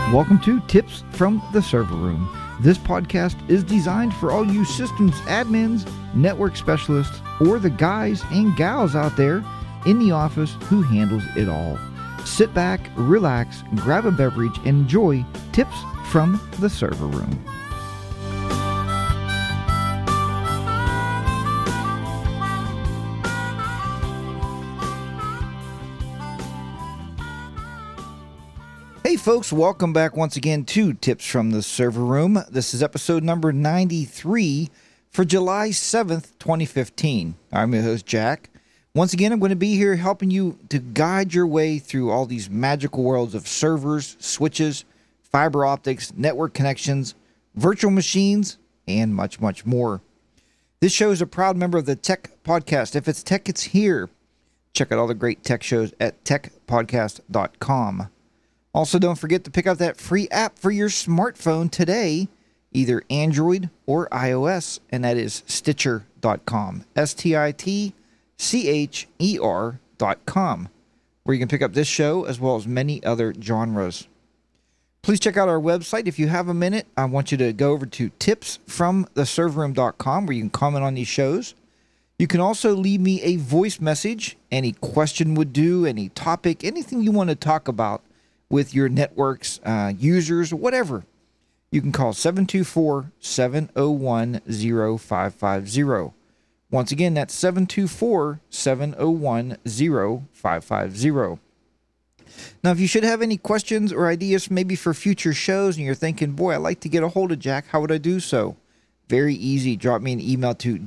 Welcome to Tips from the Server Room. This podcast is designed for all you systems admins, network specialists, or the guys and gals out there in the office who handles it all. Sit back, relax, grab a beverage, and enjoy Tips from the Server Room. Hey folks, welcome back once again to Tips from the Server Room. This is episode number 93 for July 7th, 2015. I'm your host, Jack. Once again, I'm going to be here helping you to guide your way through all these magical worlds of servers, switches, fiber optics, network connections, virtual machines, and much, much more. This show is a proud member of the Tech Podcast. If it's tech, it's here. Check out all the great tech shows at techpodcast.com. Also, don't forget to pick up that free app for your smartphone today, either Android or iOS, and that is Stitcher.com, Stitcher.com, where you can pick up this show as well as many other genres. Please check out our website. If you have a minute, I want you to go over to tipsfromtheserverroom.com, where you can comment on these shows. You can also leave me a voice message. Any question would do, any topic, anything you want to talk about with your network's users, whatever. You can call 724-701-0550. Once again, that's 724-701-0550. Now, if you should have any questions or ideas maybe for future shows and you're thinking, boy, I'd like to get a hold of Jack, how would I do so? Very easy. Drop me an email to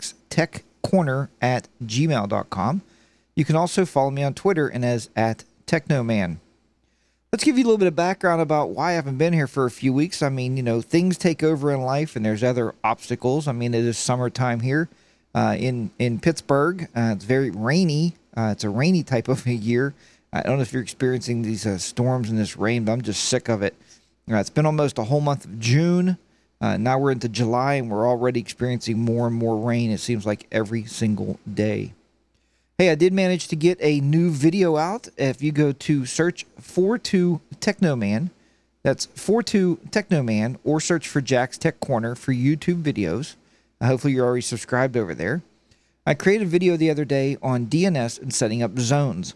jackstechcorner@gmail.com. You can also follow me on Twitter and as @technoman. Let's give you a little bit of background about why I haven't been here for a few weeks. I mean, you know, things take over in life and there's other obstacles. I mean, it is summertime here in Pittsburgh. It's very rainy. It's a rainy type of a year. I don't know if you're experiencing these storms and this rain, but I'm just sick of it. It's been almost a whole month of June. Now we're into July and we're already experiencing more and more rain. It seems like every single day. Hey, I did manage to get a new video out. If you go to search 42Technoman, that's 42Technoman, or search for Jack's Tech Corner for YouTube videos. Hopefully you're already subscribed over there. I created a video the other day on DNS and setting up zones.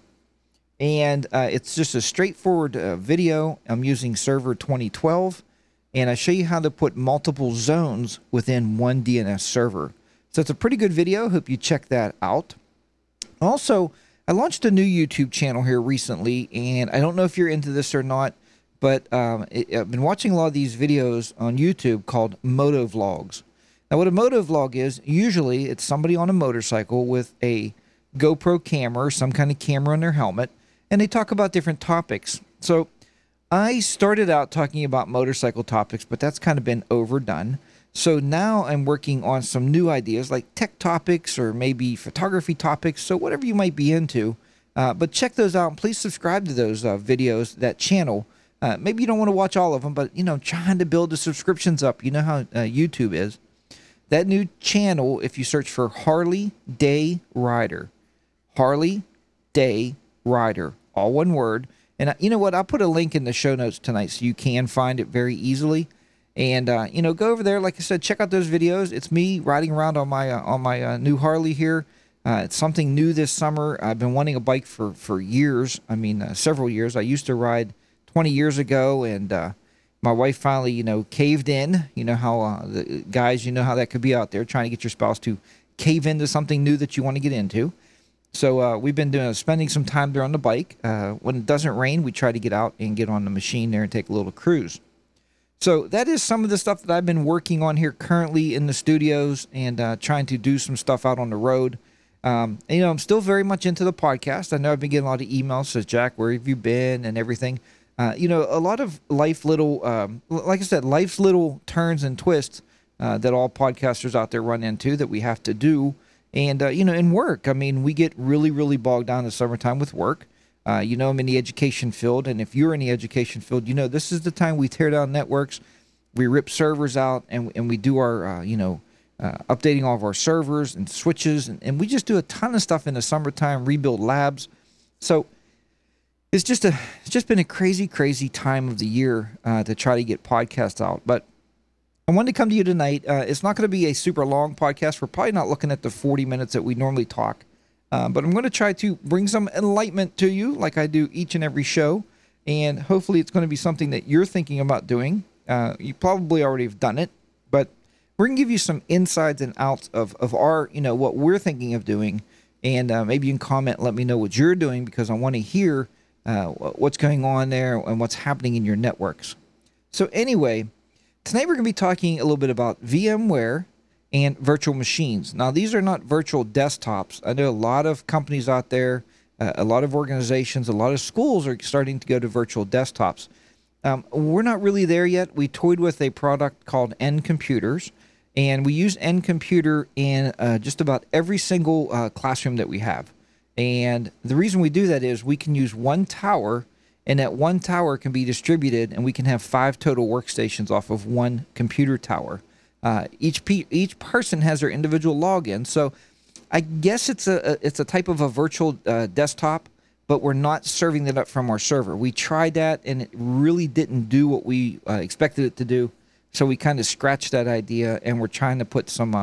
And it's just a straightforward video. I'm using Server 2012, and I show you how to put multiple zones within one DNS server. So it's a pretty good video. Hope you check that out. Also, I launched a new YouTube channel here recently, and I don't know if you're into this or not, but I've been watching a lot of these videos on YouTube called motovlogs. Now, what a motovlog is, usually it's somebody on a motorcycle with a GoPro camera or some kind of camera on their helmet, and they talk about different topics. So I started out talking about motorcycle topics, but that's kind of been overdone. So now I'm working on some new ideas like tech topics or maybe photography topics. So whatever you might be into, but check those out and please subscribe to those videos, that channel. Maybe you don't want to watch all of them, but trying to build the subscriptions up. You know how YouTube is. That new channel, if you search for Harley Day Rider, Harley Day Rider, all one word. And you know what? I'll put a link in the show notes tonight so you can find it very easily. And, go over there. Like I said, check out those videos. It's me riding around on my new Harley here. It's something new this summer. I've been wanting a bike for years. I mean, several years. I used to ride 20 years ago, and my wife finally, caved in. You know how the guys, how that could be out there, trying to get your spouse to cave into something new that you want to get into. So we've been spending some time there on the bike. When it doesn't rain, we try to get out and get on the machine there and take a little cruise. So that is some of the stuff that I've been working on here currently in the studios and trying to do some stuff out on the road. I'm still very much into the podcast. I know I've been getting a lot of emails, says, Jack, where have you been and everything. A lot of life little, like I said, life's little turns and twists that all podcasters out there run into that we have to do. And, in work, I mean, we get really, really bogged down in the summertime with work. I'm in the education field, and if you're in the education field, this is the time we tear down networks, we rip servers out, and we do our, updating all of our servers and switches, and we just do a ton of stuff in the summertime, rebuild labs. So It's just been a crazy time of the year to try to get podcasts out. But I wanted to come to you tonight. It's not going to be a super long podcast. We're probably not looking at the 40 minutes that we normally talk. But I'm going to try to bring some enlightenment to you like I do each and every show. And hopefully it's going to be something that you're thinking about doing. You probably already have done it. But we're going to give you some insides and outs of our, what we're thinking of doing. And maybe you can comment, let me know what you're doing, because I want to hear what's going on there and what's happening in your networks. So anyway, tonight we're going to be talking a little bit about VMware and virtual machines. Now, these are not virtual desktops. I know a lot of companies out there, a lot of organizations, a lot of schools are starting to go to virtual desktops. We're not really there yet. We toyed with a product called N Computers, and we use N Computer in just about every single classroom that we have. And the reason we do that is we can use one tower, and that one tower can be distributed, and we can have 5 total workstations off of one computer tower. Each person has their individual login, so I guess it's a type of a virtual desktop, but we're not serving that up from our server. We tried that, and it really didn't do what we expected it to do. So we kind of scratched that idea, and we're trying to put some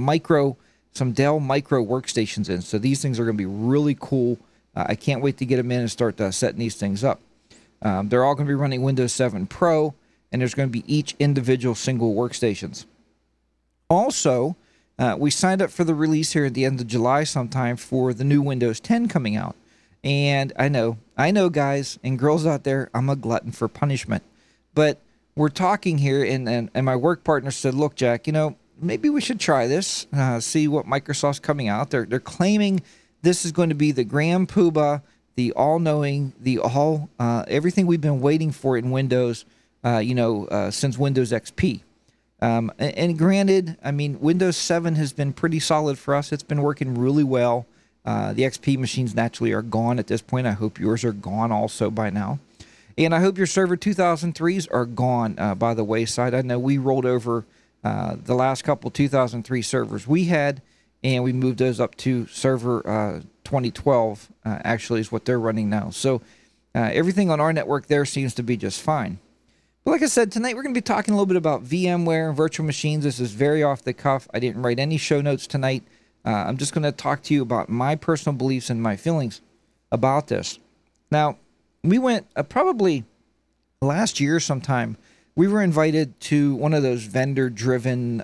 Dell Micro workstations in. So these things are going to be really cool. I can't wait to get them in and start setting these things up. They're all going to be running Windows 7 Pro, and there's going to be each individual single workstations. Also, we signed up for the release here at the end of July sometime for the new Windows 10 coming out. And I know, guys and girls out there, I'm a glutton for punishment. But we're talking here, and my work partner said, look, Jack, maybe we should try this, see what Microsoft's coming out. They're claiming this is going to be the grand poobah, the all-knowing, everything we've been waiting for in Windows, since Windows XP. And granted, Windows 7 has been pretty solid for us. It's been working really well. The XP machines naturally are gone at this point. I hope yours are gone also by now. And I hope your Server 2003s are gone by the wayside. I know we rolled over the last couple 2003 servers we had, and we moved those up to Server 2012, actually is what they're running now. So everything on our network there seems to be just fine. But like I said, tonight we're going to be talking a little bit about VMware and virtual machines. This is very off the cuff. I didn't write any show notes tonight. I'm just going to talk to you about my personal beliefs and my feelings about this. Now, we went probably last year sometime. We were invited to one of those vendor-driven,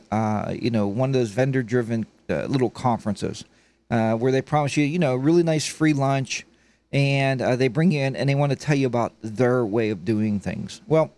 little conferences where they promise you, a really nice free lunch, and they bring you in and they want to tell you about their way of doing things. Well,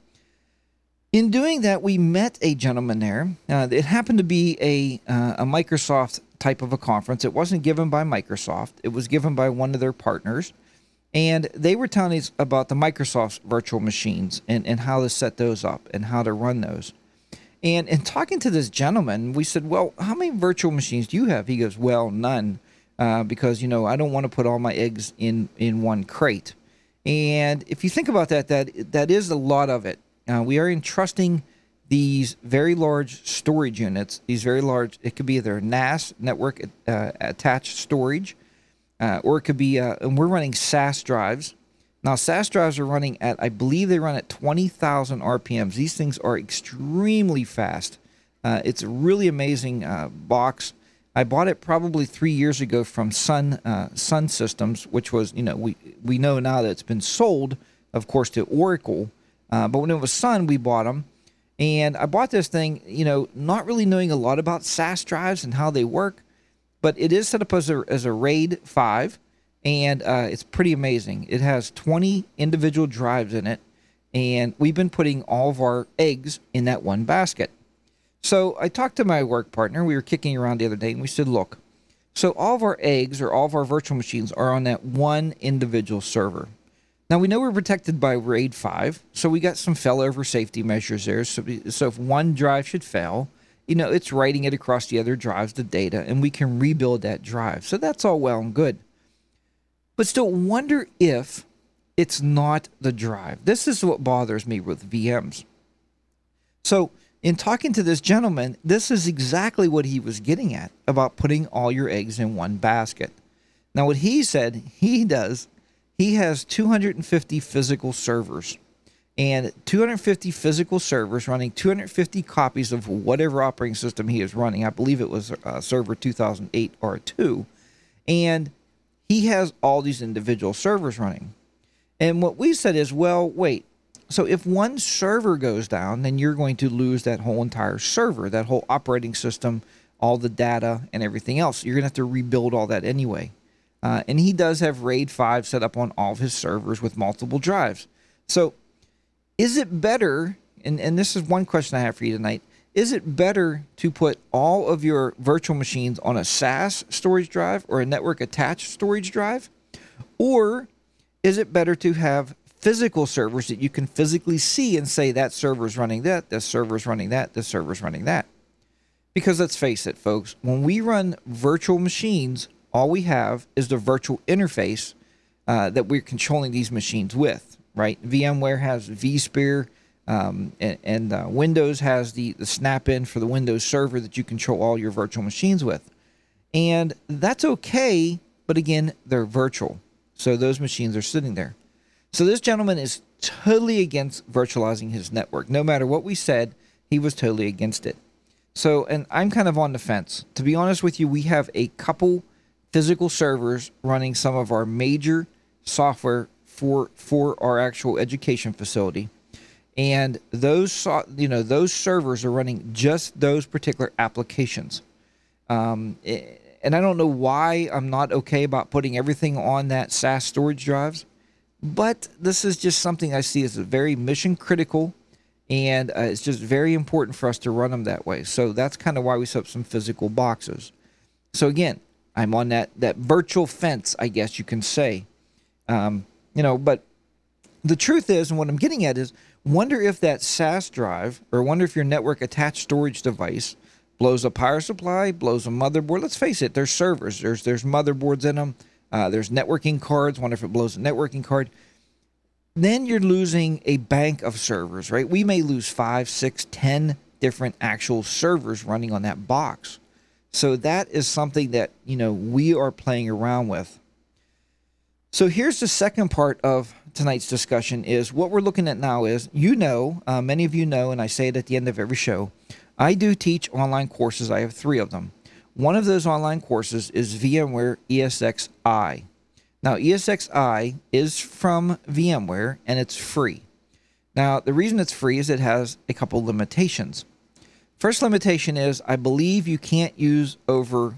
in doing that, we met a gentleman there. It happened to be a Microsoft type of a conference. It wasn't given by Microsoft. It was given by one of their partners. And they were telling us about the Microsoft virtual machines and how to set those up and how to run those. And in talking to this gentleman, we said, well, how many virtual machines do you have? He goes, well, none, because, I don't want to put all my eggs in one crate. And if you think about that is a lot of it. We are entrusting these very large storage units, it could be either NAS, network attached storage, or it could be, and we're running SAS drives. Now, SAS drives are running at, I believe they run at 20,000 RPMs. These things are extremely fast. It's a really amazing box. I bought it probably 3 years ago from Sun Systems, which was, we know now that it's been sold, of course, to Oracle. But when it was Sun, we bought them. And I bought this thing, not really knowing a lot about SAS drives and how they work. But it is set up as a RAID 5. And it's pretty amazing. It has 20 individual drives in it. And we've been putting all of our eggs in that one basket. So I talked to my work partner. We were kicking around the other day. And we said, look, so all of our eggs or all of our virtual machines are on that one individual server. Now, we know we're protected by RAID 5, so we got some failover safety measures there. So if one drive should fail, it's writing it across the other drives, the data, and we can rebuild that drive. So that's all well and good. But still, wonder if it's not the drive. This is what bothers me with VMs. So in talking to this gentleman, this is exactly what he was getting at about putting all your eggs in one basket. Now, what he said he does he has 250 physical servers. And 250 physical servers running 250 copies of whatever operating system he is running. I believe it was server 2008 R2. And he has all these individual servers running. And what we said is, well, wait. So if one server goes down, then you're going to lose that whole entire server, that whole operating system, all the data and everything else. You're going to have to rebuild all that anyway. And he does have RAID 5 set up on all of his servers with multiple drives. So is it better, and this is one question I have for you tonight, is it better to put all of your virtual machines on a SAS storage drive or a network attached storage drive? Or is it better to have physical servers that you can physically see and say that server's running that, this server's running that, this server's running that? Because let's face it, folks, when we run virtual machines, all we have is the virtual interface that we're controlling these machines with, right? VMware has vSphere, and Windows has the snap-in for the Windows server that you control all your virtual machines with. And that's okay, but again, they're virtual. So those machines are sitting there. So this gentleman is totally against virtualizing his network. No matter what we said, he was totally against it. So, and I'm kind of on the fence. To be honest with you, we have a couple physical servers running some of our major software for our actual education facility. And those servers are running just those particular applications. And I don't know why I'm not okay about putting everything on that SAS storage drives, but this is just something I see as very mission critical, and it's just very important for us to run them that way. So that's kind of why we set up some physical boxes. So again, I'm on that virtual fence, I guess you can say. But the truth is, and what I'm getting at is, wonder if that SAS drive, or wonder if your network attached storage device blows a power supply, blows a motherboard. Let's face it, there's servers, there's motherboards in them, there's networking cards. Wonder if it blows a networking card. Then you're losing a bank of servers, right? We may lose 5, 6, 10 different actual servers running on that box. So that is something that, we are playing around with. So here's the second part of tonight's discussion is what we're looking at now is, many of you know, and I say it at the end of every show, I do teach online courses. I have 3 of them. One of those online courses is VMware ESXi. Now, ESXi is from VMware, and it's free. Now, the reason it's free is it has a couple limitations. First limitation is I believe you can't use over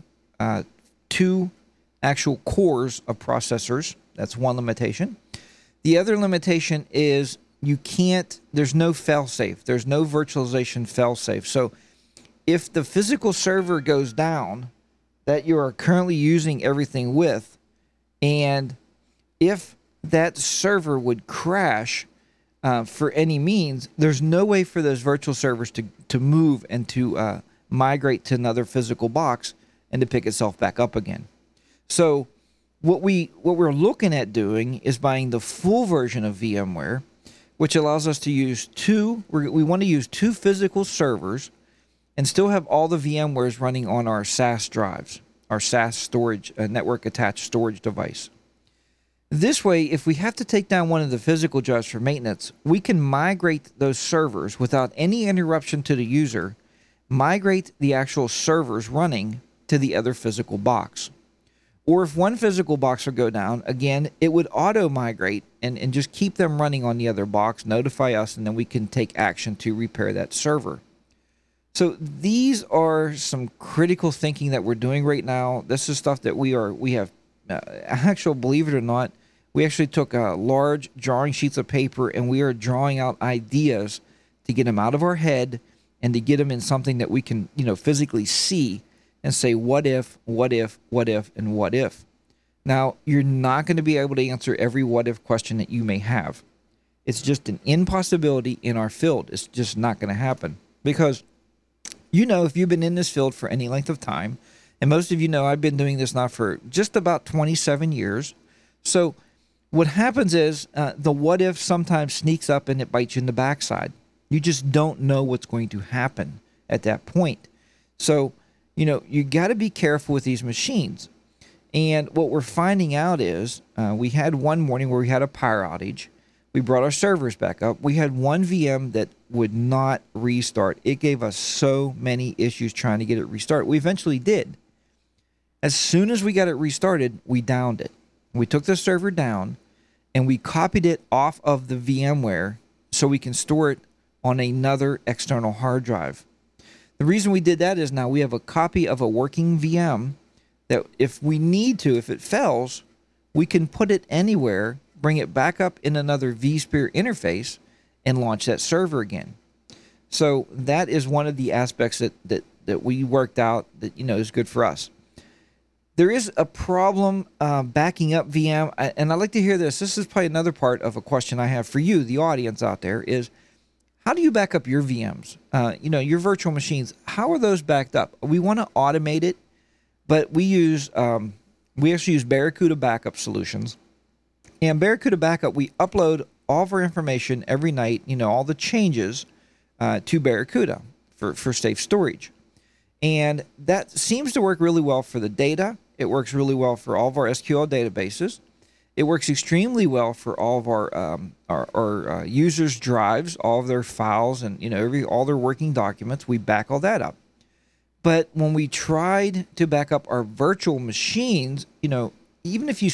2 actual cores of processors. That's one limitation. The other limitation is there's no fail-safe. There's no virtualization fail-safe. So if the physical server goes down that you are currently using everything with, and if that server would crash for any means, there's no way for those virtual servers to move and to migrate to another physical box and to pick itself back up again. So what we're looking at doing is buying the full version of VMware, which allows us to use we want to use 2 physical servers and still have all the VMwares running on our SAS drives, our SAS storage, network attached storage device. This way, if we have to take down one of the physical drives for maintenance, we can migrate those servers without any interruption to the user, migrate the actual servers running to the other physical box. Or if one physical box would go down, again, it would auto-migrate and just keep them running on the other box, notify us, and then we can take action to repair that server. So these are some critical thinking that we're doing right now. This is stuff that we have, believe it or not, we actually took large drawing sheets of paper and we are drawing out ideas to get them out of our head and to get them in something that we can, physically see and say, what if, and what if. Now, you're not going to be able to answer every what if question that you may have. It's just an impossibility in our field. It's just not going to happen because, if you've been in this field for any length of time, and most of you know I've been doing this now for just about 27 years. So what happens is the what if sometimes sneaks up and it bites you in the backside. You just don't know what's going to happen at that point. So, you got to be careful with these machines. And what we're finding out is we had one morning where we had a power outage. We brought our servers back up. We had one VM that would not restart. It gave us so many issues trying to get it restarted. We eventually did. As soon as we got it restarted, we downed it. We took the server down and we copied it off of the VMware so we can store it on another external hard drive. The reason we did that is now we have a copy of a working VM that if we need to, if it fails, we can put it anywhere, bring it back up in another vSphere interface, and launch that server again. So that is one of the aspects that we worked out that is good for us. There is a problem backing up VM, and I'd like to hear this. This is probably another part of a question I have for you, the audience out there, is how do you back up your VMs? Your virtual machines, how are those backed up? We want to automate it, but we actually use Barracuda Backup Solutions. And Barracuda Backup, we upload all of our information every night, all the changes to Barracuda for safe storage. And that seems to work really well for the data. It works really well for all of our SQL databases. It works extremely well for all of our users' drives, all of their files, and all their working documents. We back all that up. But when we tried to back up our virtual machines, even if you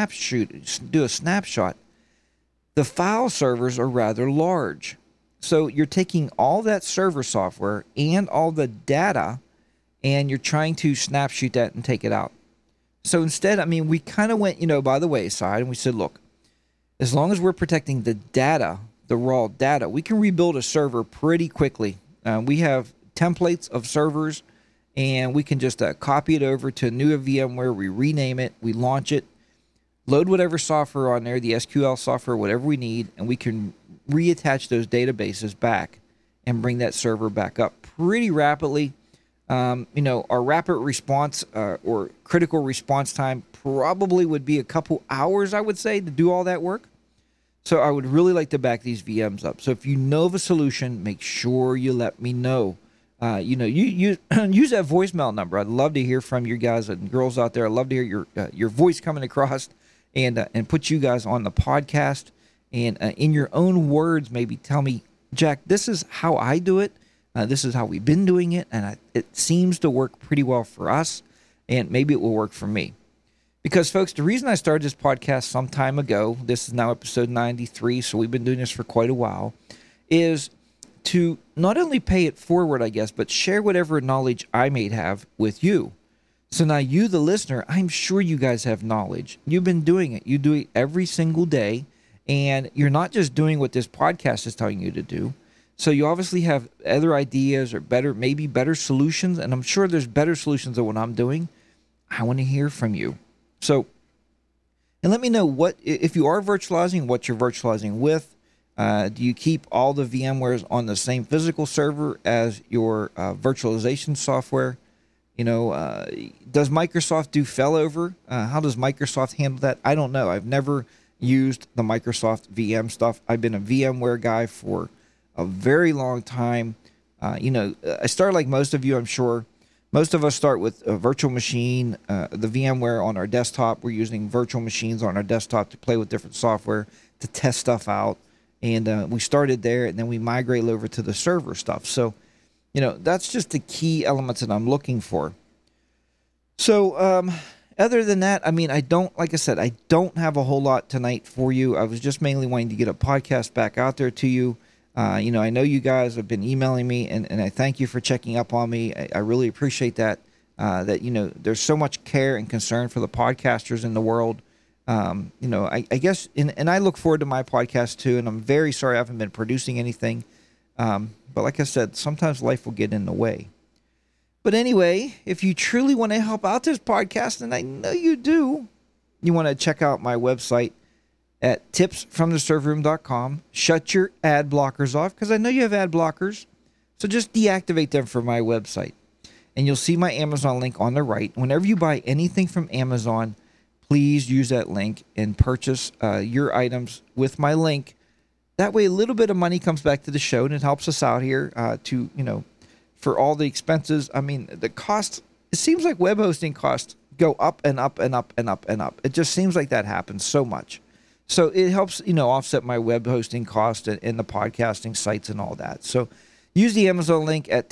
do a snapshot, the file servers are rather large. So you're taking all that server software and all the data, and you're trying to snapshot that and take it out. So instead, we kind of went, by the wayside, and we said, look, as long as we're protecting the data, the raw data, we can rebuild a server pretty quickly. We have templates of servers, and we can just copy it over to a new VMware. We rename it, we launch it, load whatever software on there, the SQL software, whatever we need, and we can reattach those databases back and bring that server back up pretty rapidly. Our rapid response or critical response time probably would be a couple hours, I would say, to do all that work. So I would really like to back these VMs up. So if you know of a solution, make sure you let me know. You use that voicemail number. I'd love to hear from you guys and girls out there. I'd love to hear your voice coming across and put you guys on the podcast. And in your own words, maybe tell me, Jack, this is how I do it. This is how we've been doing it. And it seems to work pretty well for us. And maybe it will work for me. Because, folks, the reason I started this podcast some time ago, this is now episode 93, so we've been doing this for quite a while, is to not only pay it forward, I guess, but share whatever knowledge I may have with you. So now you, the listener, I'm sure you guys have knowledge. You've been doing it. You do it every single day, and you're not just doing what this podcast is telling you to do. So you obviously have other ideas or maybe better solutions, and I'm sure there's better solutions than what I'm doing. I want to hear from you. So, and let me know what, if you are virtualizing, what you're virtualizing with. Do you keep all the VMwares on the same physical server as your virtualization software? Does Microsoft do failover? How does Microsoft handle that? I don't know. I've never used the Microsoft VM stuff. I've been a VMware guy for a very long time. I started like most of you, I'm sure. Most of us start with a virtual machine, the VMware on our desktop. We're using virtual machines on our desktop to play with different software, to test stuff out. And we started there, and then we migrate over to the server stuff. So, that's just the key elements that I'm looking for. So, other than that, I don't have a whole lot tonight for you. I was just mainly wanting to get a podcast back out there to you. I know you guys have been emailing me, and I thank you for checking up on me. I really appreciate that. There's so much care and concern for the podcasters in the world. I guess, and I look forward to my podcast too, and I'm very sorry I haven't been producing anything. But like I said, sometimes life will get in the way. But anyway, if you truly want to help out this podcast, and I know you do, you want to check out my website at tipsfromtheserverroom.com. Shut your ad blockers off, because I know you have ad blockers. So just deactivate them from my website. And you'll see my Amazon link on the right. Whenever you buy anything from Amazon, please use that link and purchase your items with my link. That way, a little bit of money comes back to the show, and it helps us out here for all the expenses. The cost, it seems like web hosting costs go up and up and up and up and up. It just seems like that happens so much. So it helps, offset my web hosting cost and the podcasting sites and all that. So use the Amazon link at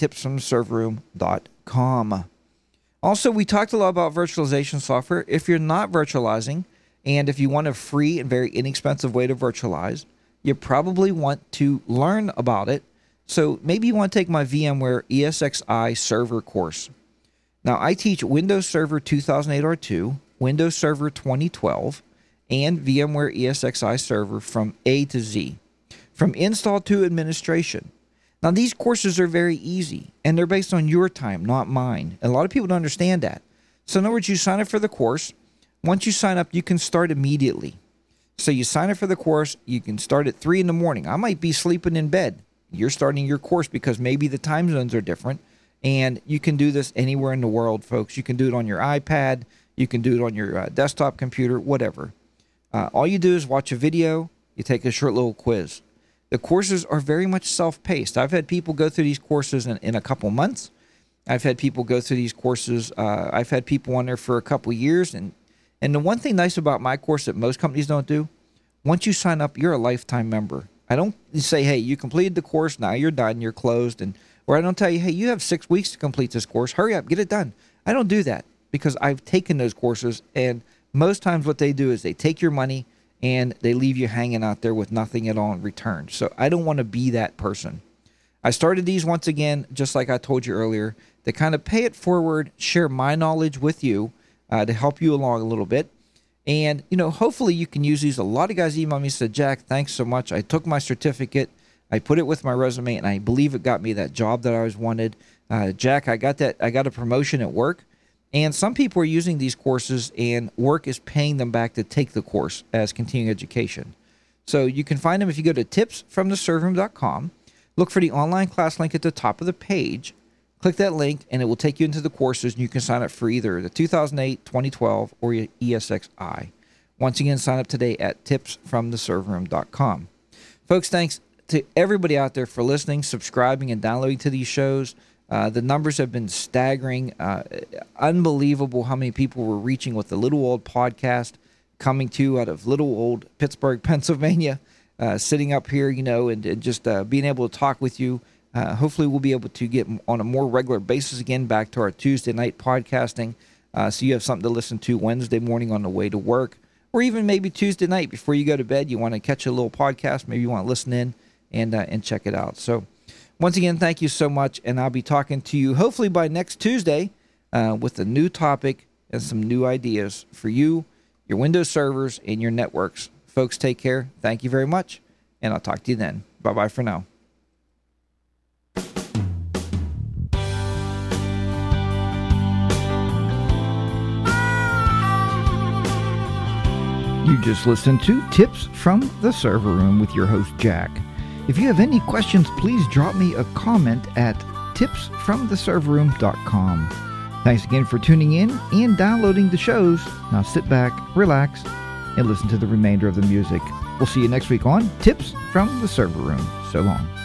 tipsfromtheserverroom.com. Also, we talked a lot about virtualization software. If you're not virtualizing, and if you want a free and very inexpensive way to virtualize, you probably want to learn about it. So maybe you want to take my VMware ESXi server course. Now, I teach Windows Server 2008 R2, Windows Server 2012, and VMware ESXi Server from A to Z, from install to administration. Now, these courses are very easy, and they're based on your time, not mine. And a lot of people don't understand that. So in other words, you sign up for the course. Once you sign up, you can start immediately. So you sign up for the course, you can start at 3 in the morning. I might be sleeping in bed. You're starting your course because maybe the time zones are different. And you can do this anywhere in the world, folks. You can do it on your iPad. You can do it on your desktop computer, whatever. All you do is watch a video. You take a short little quiz. The courses are very much self-paced. I've had people go through these courses in a couple months. I've had people go through these courses. I've had people on there for a couple years. And the one thing nice about my course that most companies don't do, once you sign up, you're a lifetime member. I don't say, hey, you completed the course, now you're done, you're closed. Or I don't tell you, hey, you have 6 weeks to complete this course. Hurry up, get it done. I don't do that because I've taken those courses. And most times what they do is they take your money and they leave you hanging out there with nothing at all in return. So I don't want to be that person. I started these once again, just like I told you earlier, to kind of pay it forward, share my knowledge with you to help you along a little bit. And, hopefully you can use these. A lot of guys email me and said, Jack, thanks so much. I took my certificate, I put it with my resume, and I believe it got me that job that I always wanted. Jack, I got a promotion at work. And some people are using these courses, and work is paying them back to take the course as continuing education. So you can find them if you go to tipsfromtheserverroom.com. Look for the online class link at the top of the page. Click that link, and it will take you into the courses, and you can sign up for either the 2008, 2012, or ESXi. Once again, sign up today at tipsfromtheserverroom.com. Folks, thanks to everybody out there for listening, subscribing, and downloading to these shows. The numbers have been staggering. Unbelievable how many people were reaching with the Little Old podcast coming to out of little old Pittsburgh, Pennsylvania, sitting up here, and just being able to talk with you. Hopefully we'll be able to get on a more regular basis again back to our Tuesday night podcasting. So you have something to listen to Wednesday morning on the way to work, or even maybe Tuesday night before you go to bed. You want to catch a little podcast. Maybe you want to listen in and check it out. So once again, thank you so much, and I'll be talking to you hopefully by next Tuesday with a new topic and some new ideas for you, your Windows servers, and your networks. Folks, take care. Thank you very much, and I'll talk to you then. Bye-bye for now. You just listened to Tips from the Server Room with your host, Jack. If you have any questions, please drop me a comment at tipsfromtheserverroom.com. Thanks again for tuning in and downloading the shows. Now sit back, relax, and listen to the remainder of the music. We'll see you next week on Tips from the Server Room. So long.